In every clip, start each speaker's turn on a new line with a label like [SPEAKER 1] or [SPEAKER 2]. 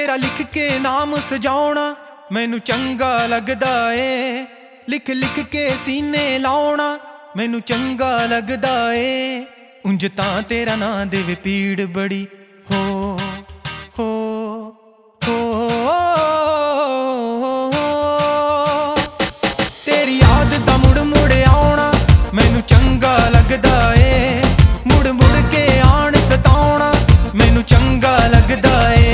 [SPEAKER 1] तेरा लिख के नाम सजाउणा मैनू चंगा लगदा ए। लिख लिख के सीने लाउणा मैनू चंगा लगदा ए। उंज तां तेरा नां देवे पीड़ बड़ी हो हो हो। तेरी याद दा मुड़ मुड़ आउणा मैनू चंगा लगदा ए। मुड़ मुड़ के आण सताउणा मैनू चंगा लगदा ए।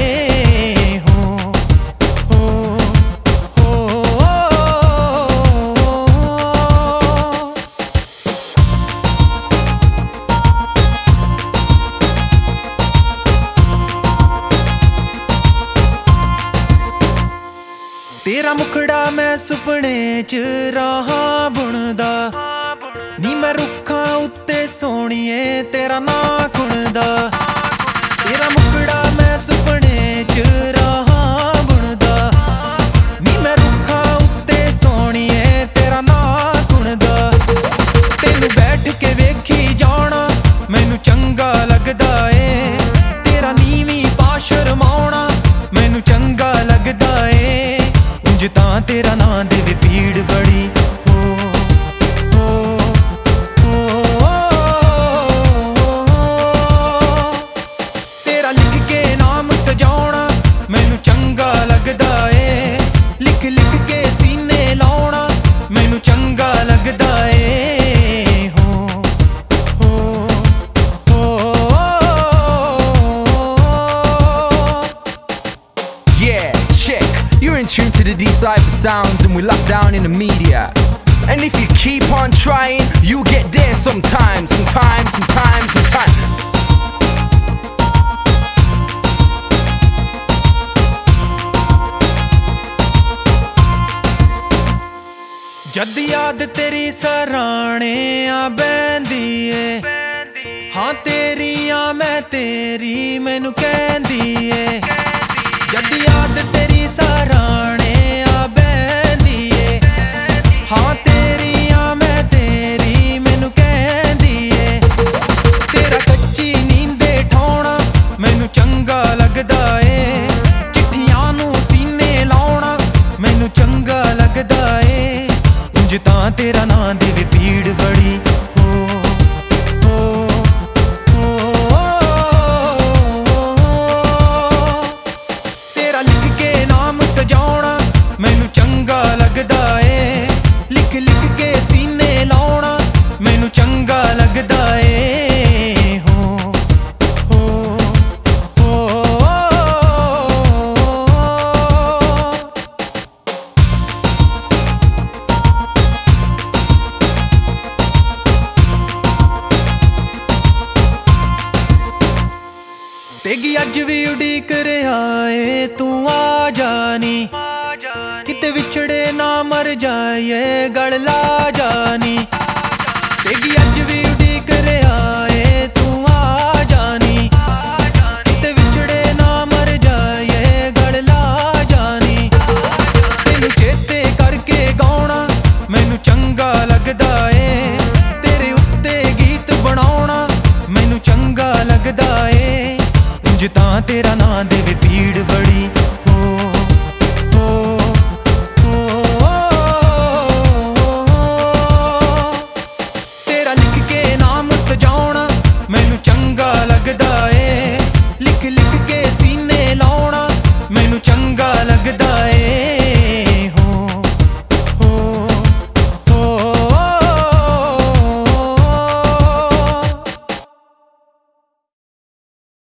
[SPEAKER 1] तेरा मुखड़ा मैं सुपने च रहा बुनदा नी मैं रुखां उत्ते सोहणीए तेरा नां खुणदा। तेरा मुखड़ा मैं सुपने च रहा बुनदा नी मैं रुखां उत्ते सोहणीए तेरा नां खुणदा। तैनू बैठ के वेखी जाना मैनू चंगा लगदा ए। तेरा नीवीं पा शरमाउणा मैनू चंगा लगदा ए। उंज तां तेरा नां देवे पीड़ बड़ी हो हो हो। तेरा लिख के नाम सजाउणा मैनू चंगा लगदा ए। लिख लिख के सीने लाउणा मैनू चंगा लगदा ए। हो हो हो।
[SPEAKER 2] Yeah, check. You're in tune to the D-Cypher sounds and we lock down in the media. And if you keep on trying, you get there sometime, sometime, sometime, sometime.
[SPEAKER 1] जद याद तेरी सराणे आ बैंदी ए। हाँ तेरी आ मैं तेरी मैनू कहंदी ए। जद याद तेरी सराणे आ बैंदी ए। हाँ तेरी आ मैं तेरी मैनू कहंदी ए। तेरा कच्ची नींदे ठौणा मैनू चंगा लगदा ए। चिट्ठियां नू सीने लाउणा मैनू चंगा लगदा ए। उंज तां तेरा नां देवे पीड़ बड़ी हो हो हो। तेरा लिख के नाम सजाउणा मैनू चंगा लगदा ए। लिख लिख के सीने लाउणा मैनू चंगा लगदा ए। हो हो हो। तेगी अज भी उड़ीक रहा है तू आ जानी। किते विछड़े ना मर जाए गल ला जानी। तेगी अज भी उड़ीक रहा है तू आ जानी। किते विछड़े ना मर जाए गल ला जानी। तेनू चेते करके गाउणा मैनू चंगा लगदा ए। तेरे उत्ते गीत बनाउणा मैनू चंगा लगदा ए। उंज तां तेरा नां देवे पीड़ बड़ी हो हो हो। तेरा लिख के नाम सजाउणा मैनू चंगा लगदा ए। लिख लिख के सीने लाउणा मैनू चंगा लगदा ए।